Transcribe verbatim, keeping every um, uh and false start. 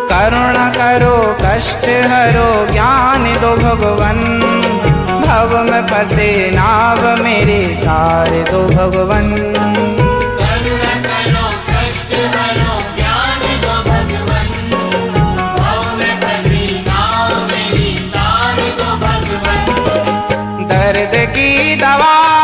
करुणा करो कष्ट हरो ज्ञान दो भगवन, भव में फंसे नाव मेरे तार दो भगवन। करुणा करो कष्ट हरो ज्ञान दो भगवन, भव में फंसी नाव मेरी तार दो भगवन। दर्द की दवा